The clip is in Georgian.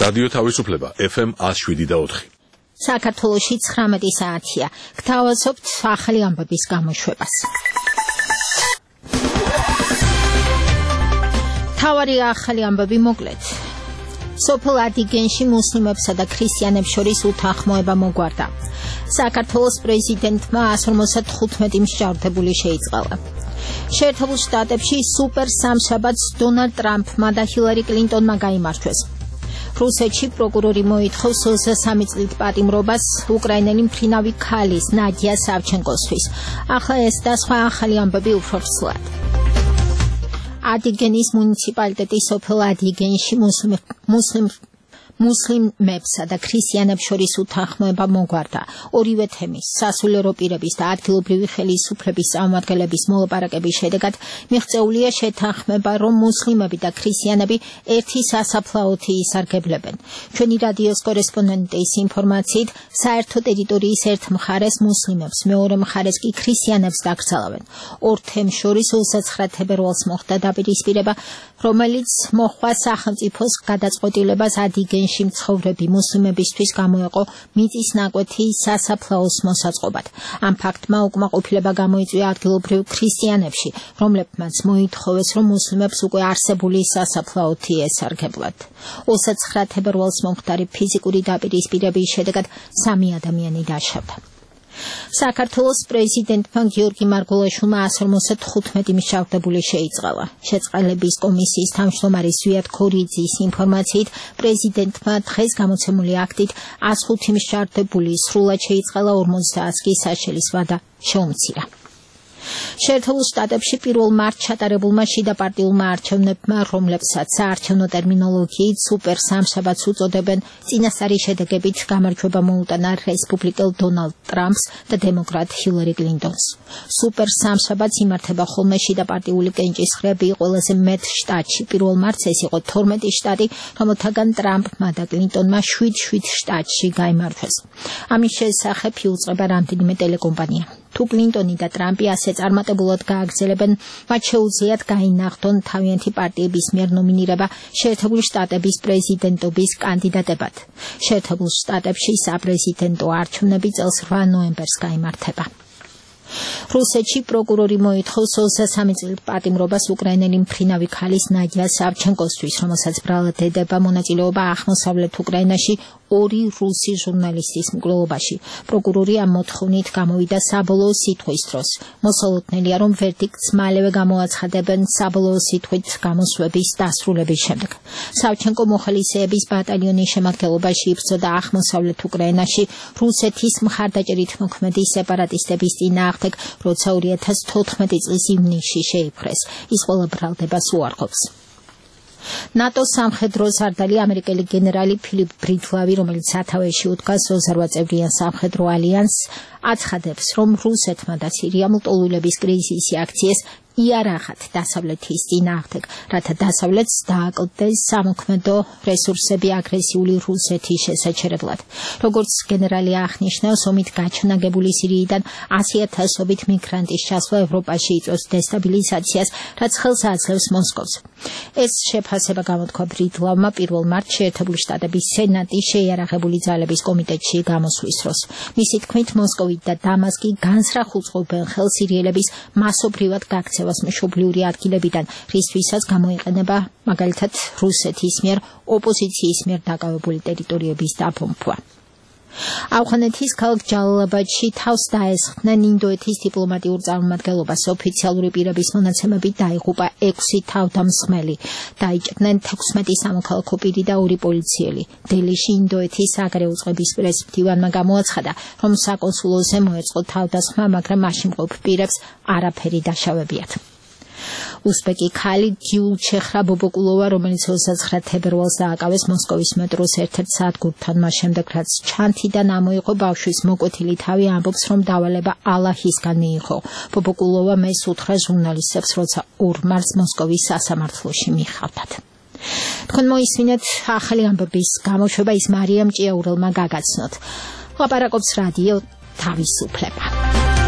რადიო თავისუფლება FM 107.4. საქართველოში 19 საათია. გთავაზობთ ახალი ამბების გამოშვებას. თავარი ახალი ამბები მოკლედ. სოფელ ადიგენში მუსლიმებსა და ქრისტიანებს შორის უთანხმოება მოგვარდა. საქართველოს პრეზიდენტმა 155 მსჯავრდებული შეიწყალა. შეერთებულ შტატებში სუპერ სამშაბათს დონალდ ტრამპმა და ჰილარი კლინტონმა გაიმართვეს. რუსეთში პროკურორი მოითხოვს 23 წლით პატიმრობას უკრაინელი მფრინავი ქალის ნადია სავჩენკოსთვის. ახლა ეს და სხვა ახალი ამბები უფრო ცვლად. ადიგენის მუნიციპალიტეტის სოფელ ადიგენში მუსლიმებსა და ქრისტიანებს შორის უთანხმოება მოგვარდა. ორივე თემის, სასულიერო პირების და ადგილობრივი ხელისუფლების წარმომადგენლების მოლაპარაკების შედეგად მიღწეულია შეთანხმება, რომ მუსლიმები და ქრისტიანები ერთი სასაფლაოთი ისარგებლებენ. ჩვენი რადიოს კორესპონდენტის ინფორმაციით, საერთო ტერიტორიის ერთ მხარეს მუსლიმებს, მეორე მხარეს კი ქრისტიანებს დაკრძალავენ. ორ თემს შორის 29 თებერვალს მოხდა დაპირისპირება, რომელიც მოჰყვა სახელმწიფოს გადაწყვეტილებას ადიგენში მცხოვრები მუსლიმებისთვის გამოეყო მიწის ნაკვეთი სასაფლაოს მოსაწყობად. ამ ფაქტმა უკმაყოფილება გამოიწვია ადგილობრივ ქრისტიანებში, რომლებმაც მოითხოვეს, რომ მუსლიმებს უკვე არსებული სასაფლაოთი ესარგებლათ. 29 თებერვალს მომხდარი ფიზიკური დაპირისპირების შედეგად 3 ადამიანი დაშავდა. საქართველოს პრეზიდენტმა გიორგი მარგველაშვილმა 155 მსჯავრდებული შეიწყალა. შეწყალების კომისიის თავმჯდომარე ზვიად ქორიძის ინფორმაციით, პრეზიდენტმა დღეს გამოცემული აქტით 105 მსჯავრდებული სრულად შეიწყალა, 50 კი საშელის ვადა შეუმცირა. შეერთებულ შტატებში 1 მარტს ჩატარებულმა შიდა პარტიულმა არჩევნებმა, რომლებსაც საარჩევნო ტერმინოლოგიით სუპერ სამშაბათს უწოდებენ, წინასწარი შედეგებით გამარჯვება მოუტანა რესპუბლიკელ დონალდ ტრამპს და დემოკრატ ჰილარი კლინტონს. სუპერ სამშაბათს იმართება ხოლმე შიდა პარტიული კენჭისყრები ყველაზე მეტ შტატში. 1 მარტს ეს იყო 12 შტატი, რომელთაგან ტრამპმა და კლინტონმა 7 შტატში გაიმარჯვეს. ამის შესახებ იუწყება რამდენიმე ტელეკომპანია. თუ კლინტონი და ტრამპი ასე წარმატებულად გააგრძელებენ, მათ შეუძლიათ გაინახდონ თავიანთი პარტიების მიერ ნომინირება შეერთებული შტატების პრეზიდენტობის კანდიდატებად. შეერთებულ შტატებში საპრეზიდენტო არჩევნები წელს 8 ნოემბერს გაიმართება. რუსეთში პროკურორი მოითხოვს 23 წლით პატიმრობას უკრაინელი მფრინავი ქალის ნადია სავჩენკოსთვის, რომელსაც ბრალად ედება მონაწილეობა აღმოსავლეთ უკრაინაში 2 რუსი ჟურნალისტის მკვლელობაში. პროკურორი ამ მოთხოვნით გამოვიდა საბოლოო სიტყვის დროს. მოსალოდნელია, რომ ვერდიქტს მალევე გამოაცხადებენ საბოლოო სიტყვით გამოსვების დასრულების შემდეგ. სავჩენკო მოხალისეების ბატალიონის შემადგენლობაში იბრძოდა აღმოსავლეთ უკრაინაში რუსეთის მხარდაჭერით მოქმედი სეპარატისტების წინააღმდეგ, როცა 2014 წლის ივნისში შეიპყრეს. ის ყველა ბრალდებას უარყოფს. ნატოს სამხედრო სარდალი ამერიკელი გენერალი ფილიპ ბრიდლავი, რომელიც სათავეში უდგას 28 წევრიან სამხედრო ალიანსს, აცხადებს, რომ რუსეთმა და სირიამ ლტოლვილების კრიზისი აქციეს იარაღად დასავლეთის წინააღმდეგ, რათა დასავლეთს დააკლდეს სამოქმედო რესურსები აგრესიული რუსეთის შესაჩერებლად. როგორც გენერალი აღნიშნავს, ომით გაჩნაგებული სირიიდან 100,000-ობით მიგრანტის ჩასვლა ევროპაში იწვევს დესტაბილიზაციას, რაც ხელს აძლევს მოსკოვს. ეს შეფასება გამოთქვა ბრიდლავმა 1 მარტს შეერთებული შტატების სენატის შეიარაღებული ძალების კომიტეტში გამოსვლის დროს. მისი თქმით, მოსკოვი და დამასკი განსრახ უწყობენ ხელს სირიელების მასობრივად გაქცევას მშობლიური ადგილებიდან, რისთვისაც გამოიყენება მაგალითად რუსეთის მიერ ოპოზიციის მიერ დაკავებული ტერიტორიების დაბომბვა. ავღანეთის ქალაქ ჯალალაბადში თავს დაესხდნენ ინდოეთის დიპლომატიურ წარმომადგენლობას. ოფიციალური პირების მონაცემებით დაიღუპა 6 თავდამსხმელი. დაიჭრნენ 16 სამოქალაქო პირი და 2 პოლიციელი. დელიში ინდოეთის საგარეო წყების პრეზიდენტმა გამოაცხადა, რომ საკონსულოზე მოეწყო თავდასხმა, მაგრამ მაშინ მყოფ პირებს არაფერი დაშავებიათ. უზბეკი ქალი გიულჩეხრა ბობოკულოვა, რომელიც 29 თებერვალს დააკავეს მოსკოვის მეტროს ერთ-ერთ სადგურთან, მას შემდეგ რაც ჩანთიდან ამოიღო ბავშვის მოკვეთილი თავი, ამბობს, რომ დავალება ალაჰისგან მიიღო. ბობოკულოვა მეს უთხრა ჟურნალისტებს, როცა 2 მარტს მოსკოვის სასამართლოში მიჰყავდათ. თქვენ მოისმინეთ ახალი ამბების გამოშვება, ის მარიამ ჭიაურელმა გაგაცნოთ. ლაპარაკობს რადიო თავისუფლება.